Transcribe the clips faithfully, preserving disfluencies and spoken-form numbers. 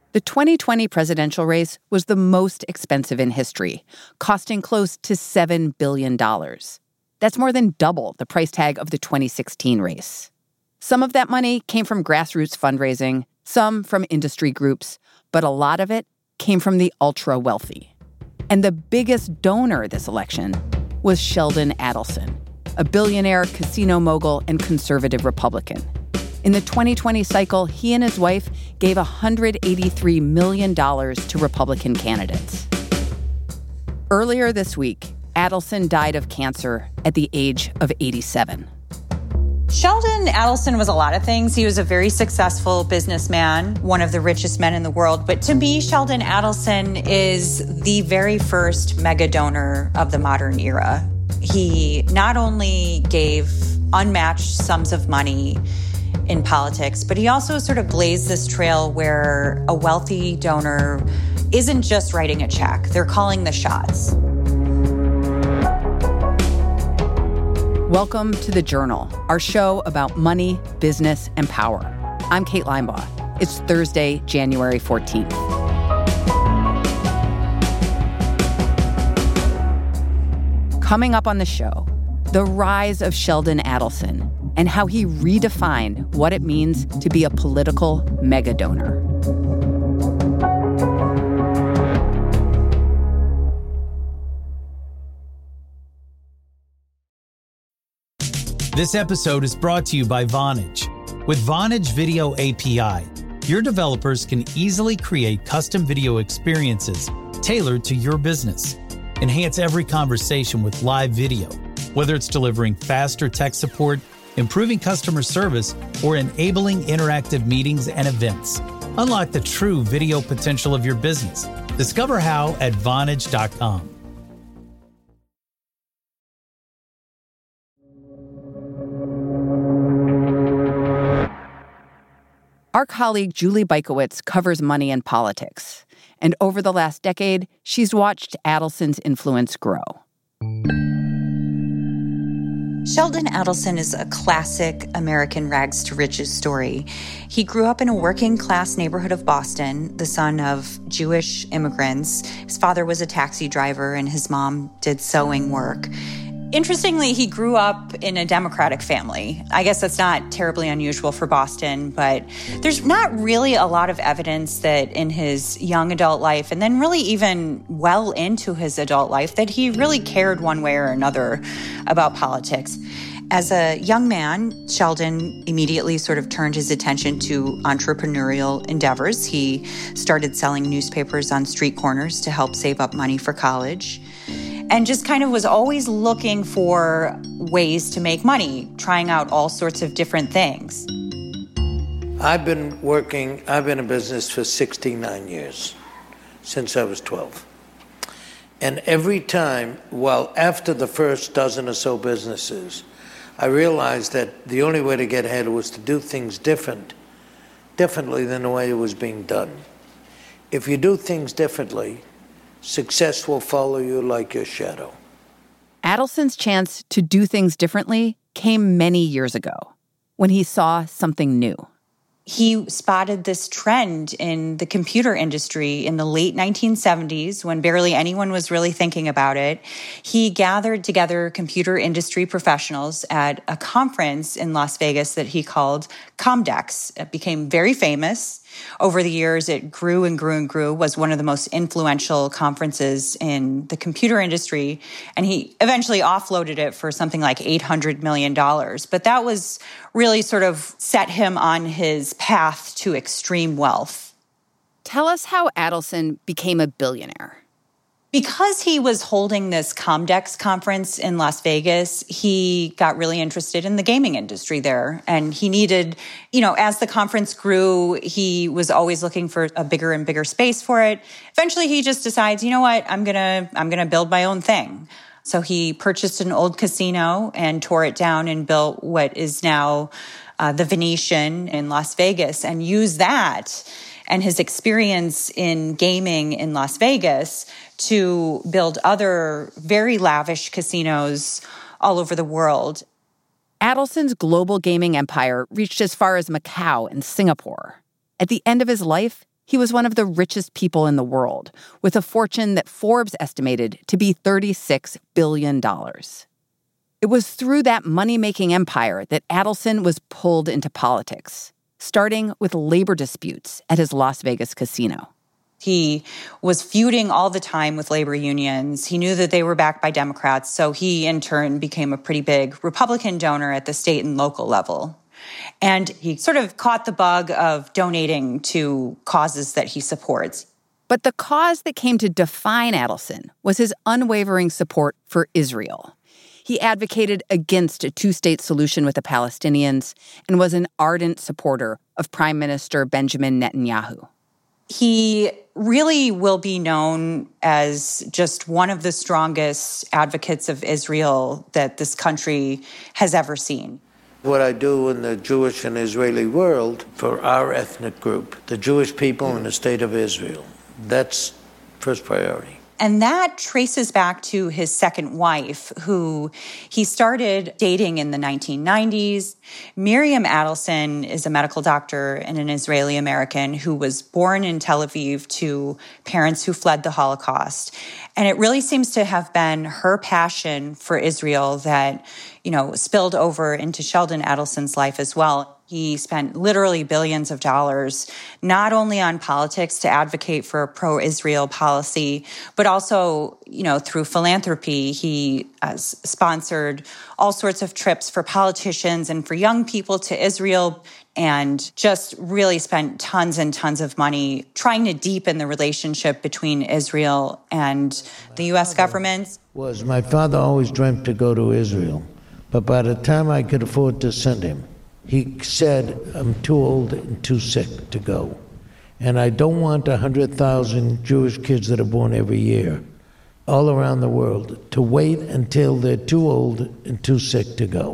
The twenty twenty presidential race was the most expensive in history, costing close to seven billion dollars. That's more than double the price tag of the twenty sixteen race. Some of that money came from grassroots fundraising, some from industry groups, but a lot of it came from the ultra-wealthy. And the biggest donor this election was Sheldon Adelson, a billionaire casino mogul and conservative Republican. In the twenty twenty cycle, he and his wife gave one hundred eighty-three million dollars to Republican candidates. Earlier this week, Adelson died of cancer at the age of eighty-seven. Sheldon Adelson was a lot of things. He was a very successful businessman, one of the richest men in the world. But to me, Sheldon Adelson is the very first mega donor of the modern era. He not only gave unmatched sums of money in politics, but he also sort of blazed this trail where a wealthy donor isn't just writing a check. They're calling the shots. Welcome to The Journal, our show about money, business, and power. I'm Kate Linebaugh. It's Thursday, January fourteenth. Coming up on the show, the rise of Sheldon Adelson and how he redefined what it means to be a political megadonor. This episode is brought to you by Vonage. With Vonage Video A P I, your developers can easily create custom video experiences tailored to your business. Enhance every conversation with live video, whether it's delivering faster tech support, improving customer service, or enabling interactive meetings and events. Unlock the true video potential of your business. Discover how at Vonage dot com. Our colleague Julie Bykiewicz covers money and politics, and over the last decade, she's watched Adelson's influence grow. Sheldon Adelson is a classic American rags to riches story. He grew up in a working-class neighborhood of Boston, the son of Jewish immigrants. His father was a taxi driver, and his mom did sewing work. Interestingly, he grew up in a Democratic family. I guess that's not terribly unusual for Boston, but there's not really a lot of evidence that in his young adult life, and then really even well into his adult life, that he really cared one way or another about politics. As a young man, Sheldon immediately sort of turned his attention to entrepreneurial endeavors. He started selling newspapers on street corners to help save up money for college, and just kind of was always looking for ways to make money, trying out all sorts of different things. I've been working, I've been in business for sixty-nine years, since I was twelve. And every time, well, after the first dozen or so businesses, I realized that the only way to get ahead was to do things different, differently than the way it was being done. If you do things differently, success will follow you like your shadow. Adelson's chance to do things differently came many years ago, when he saw something new. He spotted this trend in the computer industry in the late nineteen seventies, when barely anyone was really thinking about it. He gathered together computer industry professionals at a conference in Las Vegas that he called Comdex. It became very famous. Over the years, it grew and grew and grew, was one of the most influential conferences in the computer industry. And he eventually offloaded it for something like eight hundred million dollars. But that was really sort of set him on his path to extreme wealth. Tell us how Adelson became a billionaire. Because he was holding this Comdex conference in Las Vegas, he got really interested in the gaming industry there. And he needed, you know, as the conference grew, he was always looking for a bigger and bigger space for it. Eventually, he just decides, you know what, I'm gonna, I'm gonna build my own thing. So he purchased an old casino and tore it down and built what is now uh, the Venetian in Las Vegas, and used that and his experience in gaming in Las Vegas to build other very lavish casinos all over the world. Adelson's global gaming empire reached as far as Macau and Singapore. At the end of his life, he was one of the richest people in the world, with a fortune that Forbes estimated to be thirty-six billion dollars. It was through that money-making empire that Adelson was pulled into politics, starting with labor disputes at his Las Vegas casino. He was feuding all the time with labor unions. He knew that they were backed by Democrats, so he, in turn, became a pretty big Republican donor at the state and local level. And he sort of caught the bug of donating to causes that he supports. But the cause that came to define Adelson was his unwavering support for Israel. He advocated against a two-state solution with the Palestinians and was an ardent supporter of Prime Minister Benjamin Netanyahu. He really will be known as just one of the strongest advocates of Israel that this country has ever seen. What I do in the Jewish and Israeli world for our ethnic group, the Jewish people in the state of Israel, that's first priority. And that traces back to his second wife, who he started dating in the nineteen nineties. Miriam Adelson is a medical doctor and an Israeli-American who was born in Tel Aviv to parents who fled the Holocaust. And it really seems to have been her passion for Israel that, you know, spilled over into Sheldon Adelson's life as well. He spent literally billions of dollars, not only on politics to advocate for a pro-Israel policy, but also, you know, through philanthropy. He uh, sponsored all sorts of trips for politicians and for young people to Israel, and just really spent tons and tons of money trying to deepen the relationship between Israel and the U S government. Was my father always dreamt to go to Israel, but by the time I could afford to send him, he said, I'm too old and too sick to go. And I don't want one hundred thousand Jewish kids that are born every year all around the world to wait until they're too old and too sick to go.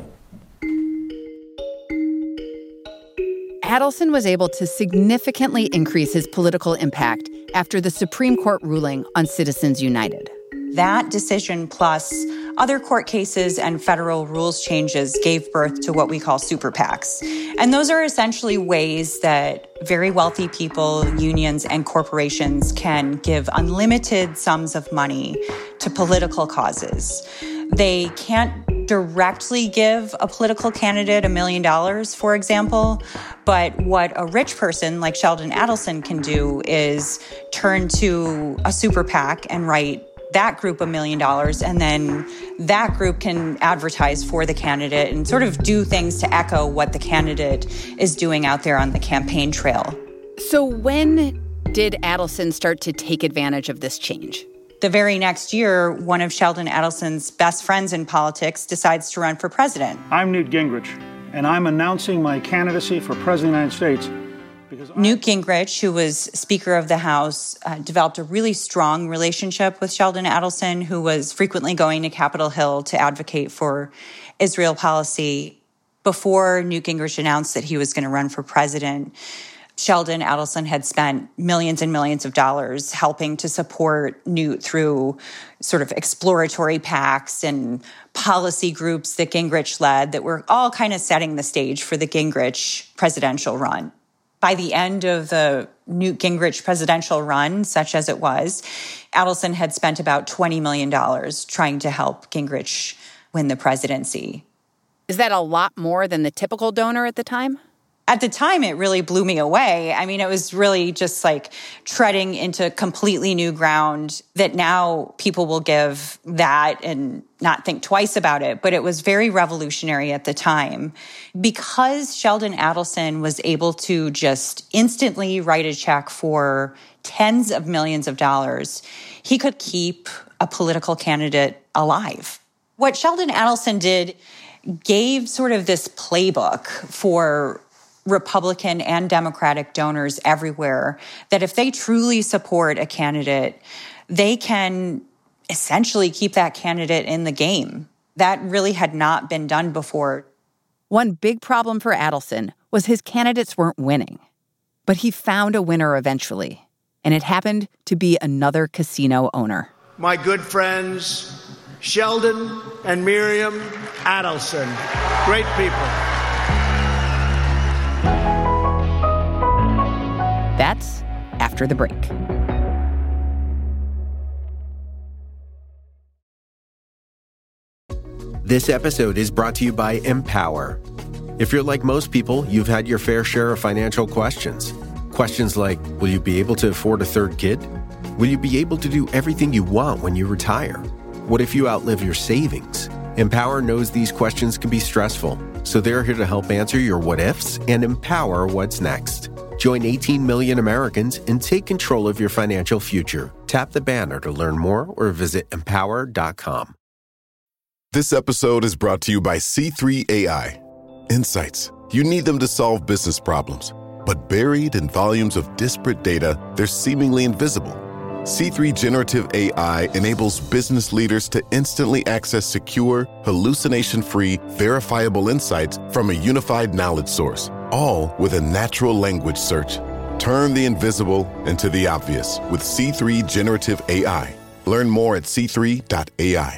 Adelson was able to significantly increase his political impact after the Supreme Court ruling on Citizens United. That decision, plus other court cases and federal rules changes, gave birth to what we call super PACs. And those are essentially ways that very wealthy people, unions, and corporations can give unlimited sums of money to political causes. They can't directly give a political candidate a million dollars, for example, but what a rich person like Sheldon Adelson can do is turn to a super PAC and write that group a million dollars, and then that group can advertise for the candidate and sort of do things to echo what the candidate is doing out there on the campaign trail. So when did Adelson start to take advantage of this change? The very next year, one of Sheldon Adelson's best friends in politics decides to run for president. I'm Newt Gingrich, and I'm announcing my candidacy for president of the United States. Newt Gingrich, who was Speaker of the House, uh, developed a really strong relationship with Sheldon Adelson, who was frequently going to Capitol Hill to advocate for Israel policy. Before Newt Gingrich announced that he was going to run for president, Sheldon Adelson had spent millions and millions of dollars helping to support Newt through sort of exploratory PACs and policy groups that Gingrich led that were all kind of setting the stage for the Gingrich presidential run. By the end of the Newt Gingrich presidential run, such as it was, Adelson had spent about twenty million dollars trying to help Gingrich win the presidency. Is that a lot more than the typical donor at the time? At the time, it really blew me away. I mean, it was really just like treading into completely new ground that now people will give that and not think twice about it. But it was very revolutionary at the time. Because Sheldon Adelson was able to just instantly write a check for tens of millions of dollars, he could keep a political candidate alive. What Sheldon Adelson did gave sort of this playbook for Republican and Democratic donors everywhere that if they truly support a candidate, they can essentially keep that candidate in the game. That really had not been done before. One big problem for Adelson was his candidates weren't winning. But he found a winner eventually, and it happened to be another casino owner. My good friends, Sheldon and Miriam Adelson. Great people. That's after after the break. This episode is brought to you by Empower. If you're like most people, you've had your fair share of financial questions. Questions like, will you be able to afford a third kid? Will you be able to do everything you want when you retire? What if you outlive your savings? Empower knows these questions can be stressful, so they're here to help answer your what-ifs and empower what's next. Join eighteen million Americans and take control of your financial future. Tap the banner to learn more or visit empower dot com. This episode is brought to you by C three A I. Insights. You need them to solve business problems, but buried in volumes of disparate data, they're seemingly invisible. C three Generative A I enables business leaders to instantly access secure, hallucination-free, verifiable insights from a unified knowledge source, all with a natural language search. Turn the invisible into the obvious with C three Generative A I. Learn more at c three dot a i.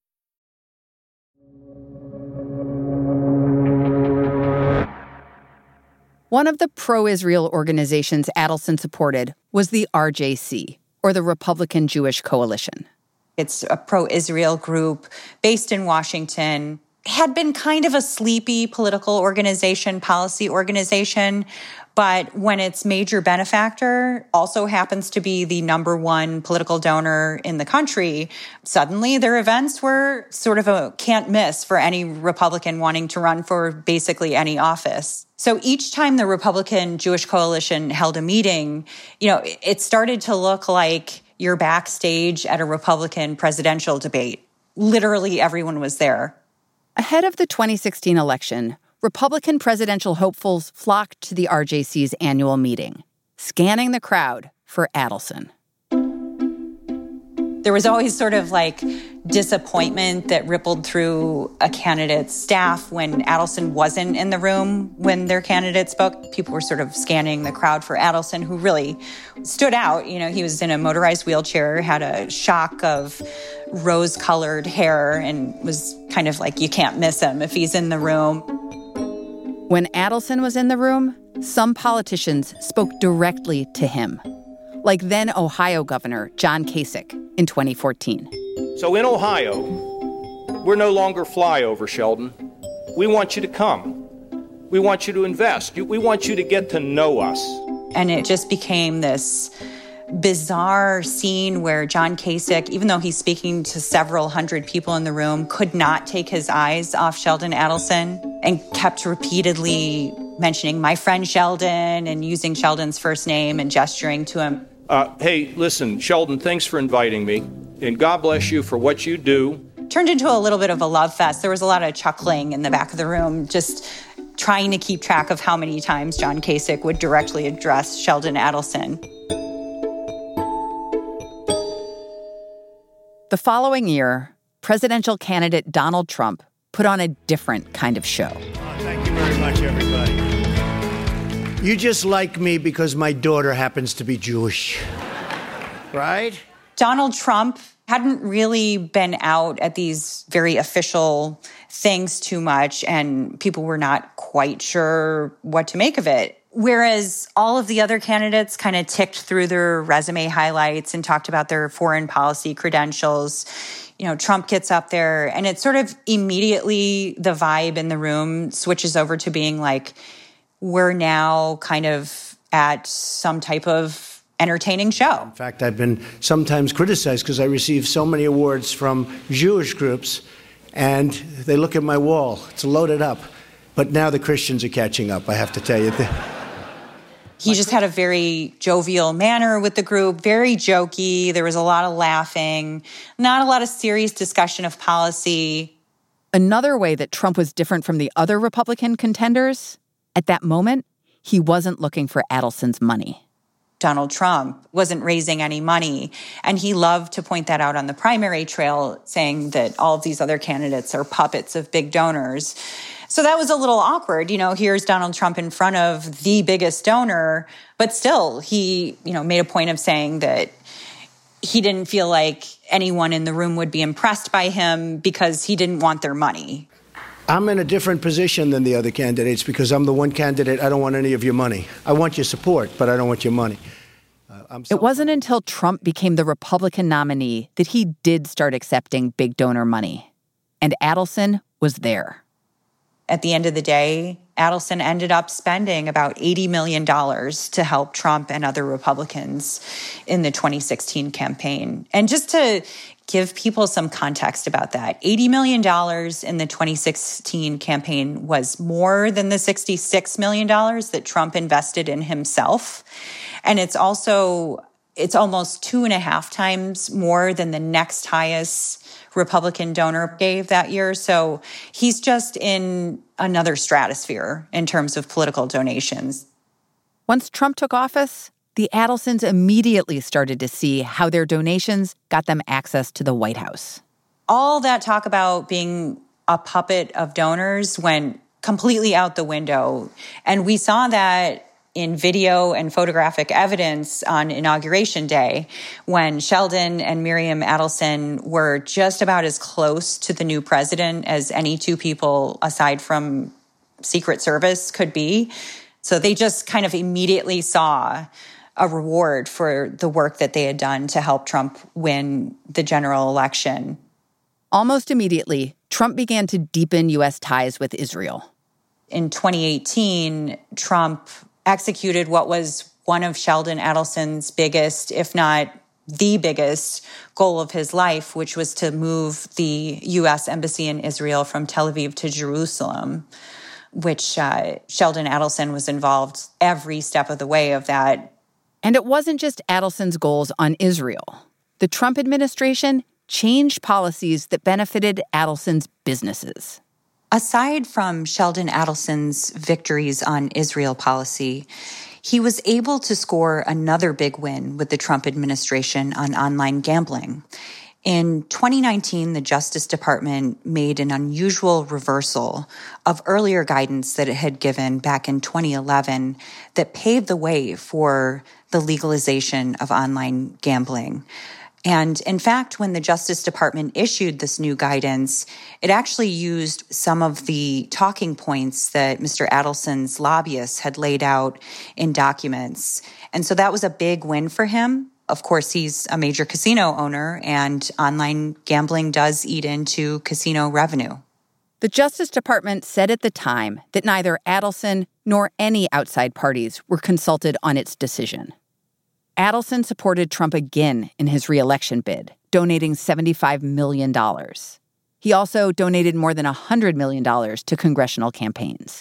One of the pro-Israel organizations Adelson supported was the R J C, or the Republican Jewish Coalition. It's a pro-Israel group based in Washington. Had been kind of a sleepy political organization, policy organization, but when its major benefactor also happens to be the number one political donor in the country, suddenly their events were sort of a can't miss for any Republican wanting to run for basically any office. So each time the Republican Jewish Coalition held a meeting, you know, it started to look like you're backstage at a Republican presidential debate. Literally everyone was there. Ahead of the twenty sixteen election, Republican presidential hopefuls flocked to the R J C's annual meeting, scanning the crowd for Adelson. There was always sort of like disappointment that rippled through a candidate's staff when Adelson wasn't in the room when their candidate spoke. People were sort of scanning the crowd for Adelson, who really stood out. You know, he was in a motorized wheelchair, had a shock of rose-colored hair, and was kind of like, you can't miss him if he's in the room. When Adelson was in the room, some politicians spoke directly to him, like then Ohio Governor John Kasich in twenty fourteen. So in Ohio, we're no longer flyover, Sheldon. We want you to come. We want you to invest. We want you to get to know us. And it just became this bizarre scene where John Kasich, even though he's speaking to several hundred people in the room, could not take his eyes off Sheldon Adelson and kept repeatedly mentioning my friend Sheldon and using Sheldon's first name and gesturing to him. Uh, hey, listen, Sheldon, thanks for inviting me, and God bless you for what you do. Turned into a little bit of a love fest. There was a lot of chuckling in the back of the room, just trying to keep track of how many times John Kasich would directly address Sheldon Adelson. The following year, presidential candidate Donald Trump put on a different kind of show. Oh, thank you very much, everybody. You just like me because my daughter happens to be Jewish, right? Donald Trump hadn't really been out at these very official things too much, and people were not quite sure what to make of it. Whereas all of the other candidates kind of ticked through their resume highlights and talked about their foreign policy credentials, you know, Trump gets up there and it sort of immediately, the vibe in the room switches over to being like, we're now kind of at some type of entertaining show. In fact, I've been sometimes criticized because I receive so many awards from Jewish groups, and they look at my wall. It's loaded up. But now the Christians are catching up, I have to tell you. He just had a very jovial manner with the group, very jokey. There was a lot of laughing, not a lot of serious discussion of policy. Another way that Trump was different from the other Republican contenders, at that moment, he wasn't looking for Adelson's money. Donald Trump wasn't raising any money, and he loved to point that out on the primary trail, saying that all of these other candidates are puppets of big donors. So that was a little awkward. You know, here's Donald Trump in front of the biggest donor, but still he, you know, made a point of saying that he didn't feel like anyone in the room would be impressed by him because he didn't want their money. I'm in a different position than the other candidates because I'm the one candidate, I don't want any of your money. I want your support, but I don't want your money. Uh, I'm It wasn't until Trump became the Republican nominee that he did start accepting big donor money. And Adelson was there. At the end of the day, Adelson ended up spending about eighty million dollars to help Trump and other Republicans in the twenty sixteen campaign. And just to give people some context about that, eighty million dollars in the twenty sixteen campaign was more than the sixty-six million dollars that Trump invested in himself. And it's also, it's almost two and a half times more than the next highest Republican donor gave that year. So he's just in another stratosphere in terms of political donations. Once Trump took office, the Adelsons immediately started to see how their donations got them access to the White House. All that talk about being a puppet of donors went completely out the window. And we saw that in video and photographic evidence on Inauguration Day, when Sheldon and Miriam Adelson were just about as close to the new president as any two people aside from Secret Service could be. So they just kind of immediately saw a reward for the work that they had done to help Trump win the general election. Almost immediately, Trump began to deepen U S ties with Israel. In twenty eighteen, Trump executed what was one of Sheldon Adelson's biggest, if not the biggest, goal of his life, which was to move the U S Embassy in Israel from Tel Aviv to Jerusalem, which uh, Sheldon Adelson was involved every step of the way of that. And it wasn't just Adelson's goals on Israel. The Trump administration changed policies that benefited Adelson's businesses. Aside from Sheldon Adelson's victories on Israel policy, he was able to score another big win with the Trump administration on online gambling. In twenty nineteen, the Justice Department made an unusual reversal of earlier guidance that it had given back in twenty eleven that paved the way for the legalization of online gambling. And in fact, when the Justice Department issued this new guidance, it actually used some of the talking points that Mister Adelson's lobbyists had laid out in documents. And so that was a big win for him. Of course, he's a major casino owner, and online gambling does eat into casino revenue. The Justice Department said at the time that neither Adelson nor any outside parties were consulted on its decision. Adelson supported Trump again in his re-election bid, donating seventy-five million dollars. He also donated more than one hundred million dollars to congressional campaigns.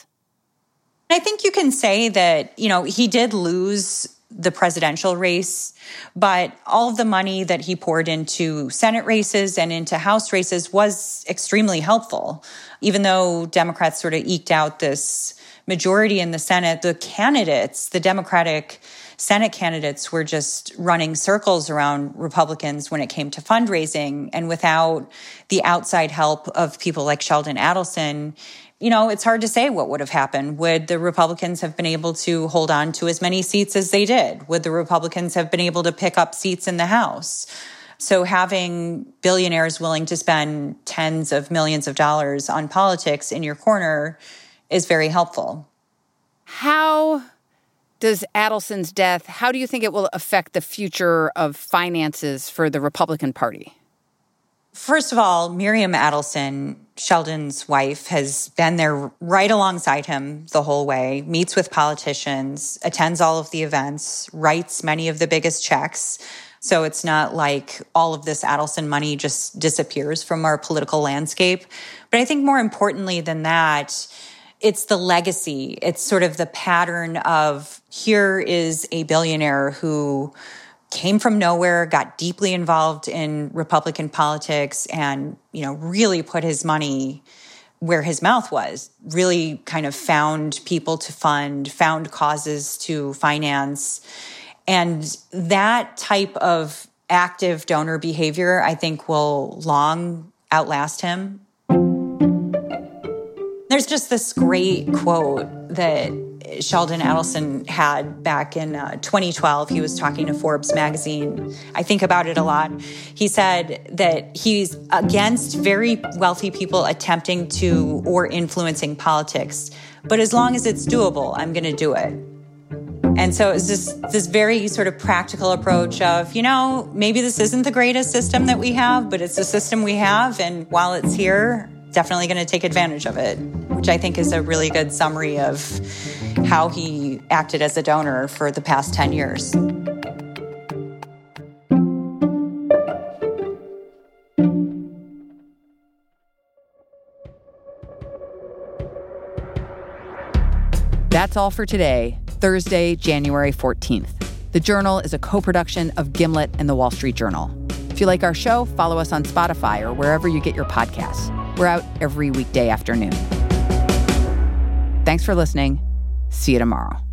I think you can say that, you know, he did lose the presidential race, but all of the money that he poured into Senate races and into House races was extremely helpful. Even though Democrats sort of eked out this majority in the Senate, the candidates, the Democratic Senate candidates were just running circles around Republicans when it came to fundraising. And without the outside help of people like Sheldon Adelson, you know, it's hard to say what would have happened. Would the Republicans have been able to hold on to as many seats as they did? Would the Republicans have been able to pick up seats in the House? So having billionaires willing to spend tens of millions of dollars on politics in your corner is very helpful. How does Adelson's death, how do you think it will affect the future of finances for the Republican Party? First of all, Miriam Adelson, Sheldon's wife, has been there right alongside him the whole way, meets with politicians, attends all of the events, writes many of the biggest checks. So it's not like all of this Adelson money just disappears from our political landscape. But I think more importantly than that, it's the legacy. It's sort of the pattern of here is a billionaire who came from nowhere, got deeply involved in Republican politics, and, you know, really put his money where his mouth was, really kind of found people to fund, found causes to finance. And that type of active donor behavior, I think, will long outlast him. There's just this great quote that Sheldon Adelson had back in uh, twenty twelve. He was talking to Forbes magazine. I think about it a lot. He said that he's against very wealthy people attempting to or influencing politics. But as long as it's doable, I'm going to do it. And so it was just this very sort of practical approach of, you know, maybe this isn't the greatest system that we have, but it's the system we have. And while it's here, definitely going to take advantage of it, which I think is a really good summary of how he acted as a donor for the past ten years. That's all for today, Thursday, January fourteenth. The Journal is a co-production of Gimlet and The Wall Street Journal. If you like our show, follow us on Spotify or wherever you get your podcasts. We're out every weekday afternoon. Thanks for listening. See you tomorrow.